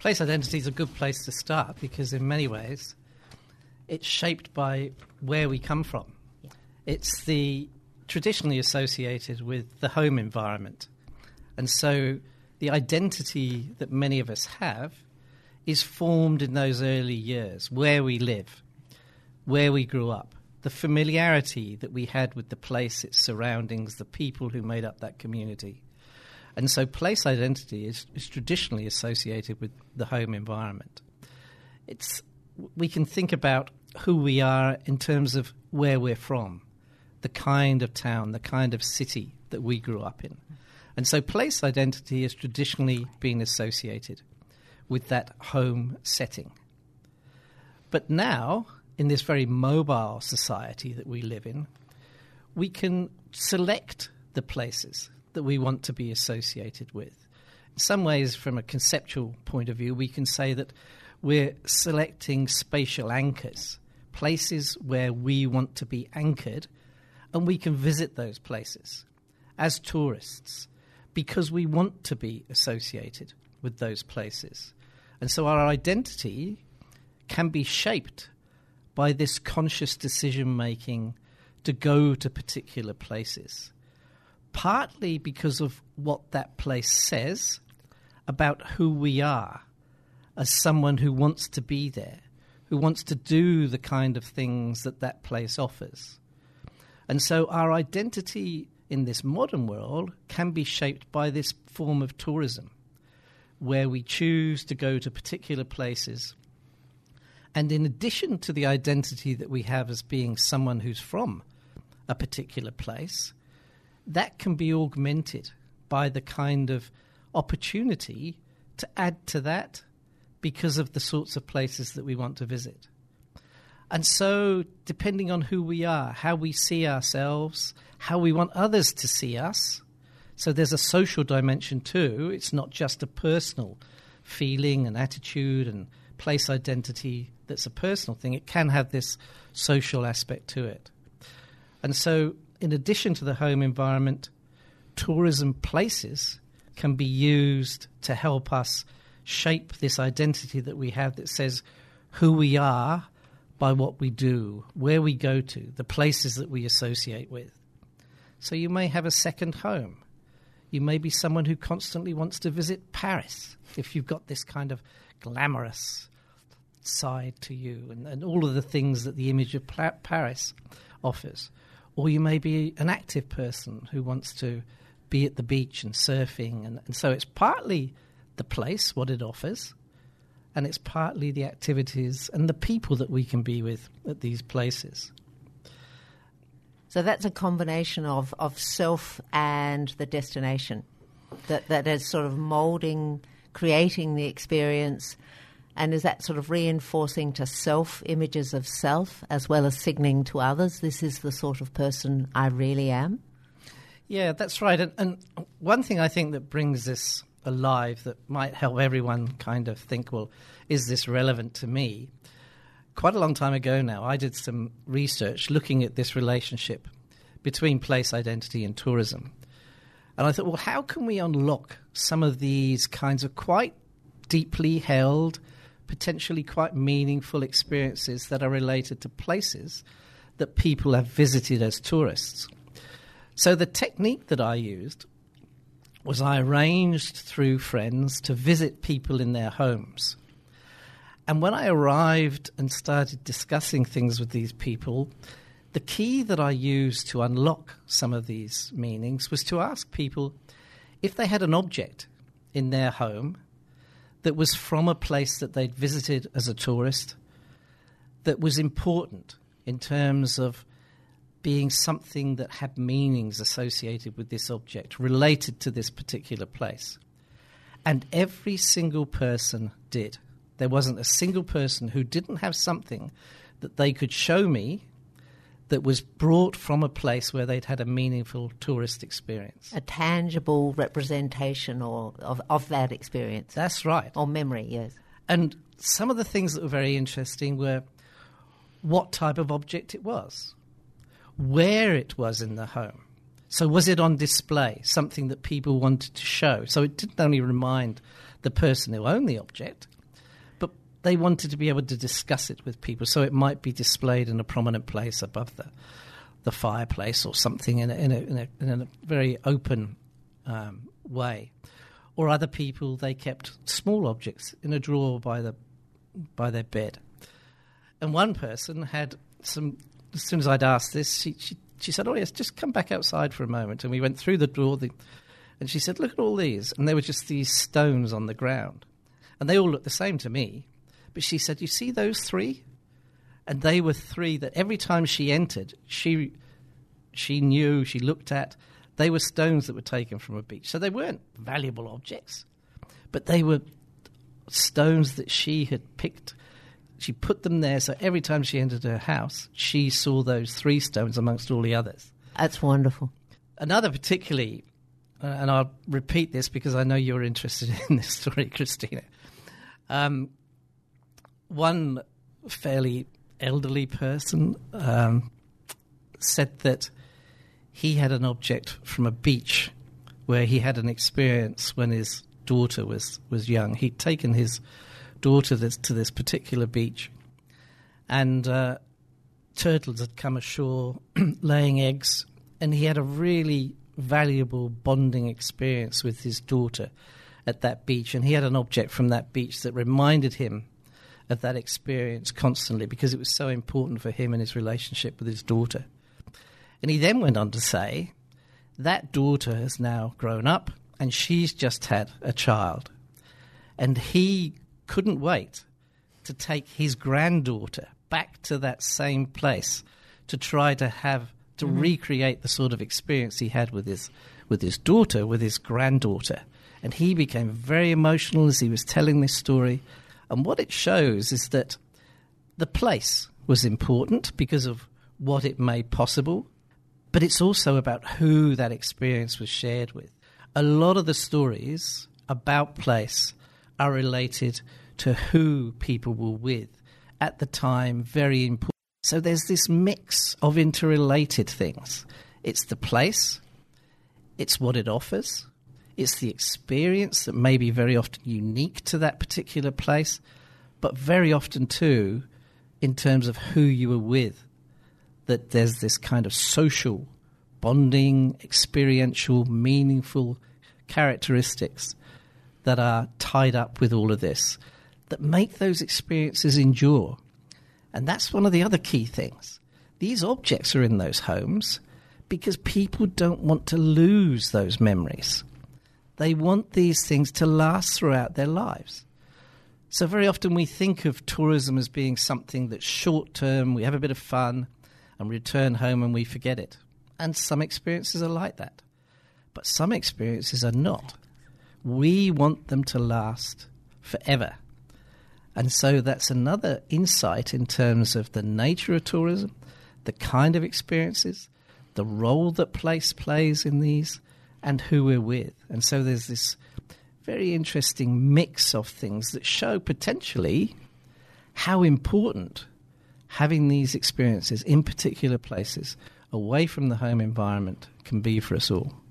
Place identity is a good place to start because in many ways it's shaped by where we come from. Yeah. It's traditionally associated with the home environment. And so the identity that many of us have is formed in those early years, where we live, where we grew up, the familiarity that we had with the place, its surroundings, the people who made up that community. And so place identity is traditionally associated with the home environment. We can think about who we are in terms of where we're from, the kind of town, the kind of city that we grew up in. And so place identity has traditionally been associated with that home setting. But now, in this very mobile society that we live in, we can select the places that we want to be associated with. In some ways, from a conceptual point of view, we can say that we're selecting spatial anchors, places where we want to be anchored, and we can visit those places as tourists because we want to be associated with those places. And so our identity can be shaped by this conscious decision-making to go to particular places, partly because of what that place says about who we are as someone who wants to be there, who wants to do the kind of things that that place offers. And so our identity in this modern world can be shaped by this form of tourism, where we choose to go to particular places. And in addition to the identity that we have as being someone who's from a particular place, that can be augmented by the kind of opportunity to add to that because of the sorts of places that we want to visit. And so, depending on who we are, how we see ourselves, how we want others to see us, so there's a social dimension too. It's not just a personal feeling and attitude and place identity that's a personal thing. It can have this social aspect to it. And so, in addition to the home environment, tourism places can be used to help us shape this identity that we have that says who we are by what we do, where we go to, the places that we associate with. So you may have a second home. You may be someone who constantly wants to visit Paris if you've got this kind of glamorous side to you and all of the things that the image of Paris offers. Or you may be an active person who wants to be at the beach and surfing. And so it's partly the place, what it offers, and it's partly the activities and the people that we can be with at these places. So that's a combination of self and the destination that is sort of moulding, creating the experience. And is that sort of reinforcing to self images of self as well as signaling to others, this is the sort of person I really am? Yeah, that's right. And one thing I think that brings this alive that might help everyone kind of think, well, is this relevant to me? Quite a long time ago now, I did some research looking at this relationship between place identity and tourism. And I thought, well, how can we unlock some of these kinds of quite deeply held, potentially quite meaningful experiences that are related to places that people have visited as tourists? So the technique that I used was I arranged through friends to visit people in their homes. And when I arrived and started discussing things with these people, the key that I used to unlock some of these meanings was to ask people if they had an object in their home that was from a place that they'd visited as a tourist that was important in terms of being something that had meanings associated with this object, related to this particular place. And every single person did. There wasn't a single person who didn't have something that they could show me that was brought from a place where they'd had a meaningful tourist experience. A tangible representation of that experience. That's right. Or memory, yes. And some of the things that were very interesting were what type of object it was, where it was in the home. So was it on display, something that people wanted to show? So it didn't only remind the person who owned the object, but they wanted to be able to discuss it with people. So it might be displayed in a prominent place above the fireplace or something in a very open way. Or other people, they kept small objects in a drawer by their bed. And one person had some. As soon as I'd asked this, she said, "Oh yes, just come back outside for a moment." And we went through the drawer, and she said, "Look at all these." And they were just these stones on the ground, and they all looked the same to me. But she said, "You see those three?" And they were three that every time she entered, she knew, she looked at. They were stones that were taken from a beach. So they weren't valuable objects, but they were stones that she had picked. She put them there, so every time she entered her house, she saw those three stones amongst all the others. That's wonderful. Another particularly, and I'll repeat this because I know you're interested in this story, Christina. One fairly elderly person said that he had an object from a beach where he had an experience when his daughter was young. He'd taken his daughter to this particular beach, and turtles had come ashore laying eggs, and he had a really valuable bonding experience with his daughter at that beach, and he had an object from that beach that reminded him of that experience constantly because it was so important for him in his relationship with his daughter. And he then went on to say that daughter has now grown up and she's just had a child. And he couldn't wait to take his granddaughter back to that same place to try to recreate the sort of experience he had with his daughter, with his granddaughter. And he became very emotional as he was telling this story. And what it shows is that the place was important because of what it made possible, but it's also about who that experience was shared with. A lot of the stories about place are related to who people were with at the time, very important. So there's this mix of interrelated things. It's the place, it's what it offers, it's the experience that may be very often unique to that particular place, but very often too, in terms of who you were with, that there's this kind of social, bonding, experiential, meaningful characteristics that are tied up with all of this that make those experiences endure. And that's one of the other key things. These objects are in those homes because people don't want to lose those memories. They want these things to last throughout their lives. So very often we think of tourism as being something that's short-term, we have a bit of fun, and return home and we forget it. And some experiences are like that. But some experiences are not. We want them to last forever. And so that's another insight in terms of the nature of tourism, the kind of experiences, the role that place plays in these, and who we're with. And so there's this very interesting mix of things that show potentially how important having these experiences in particular places away from the home environment can be for us all.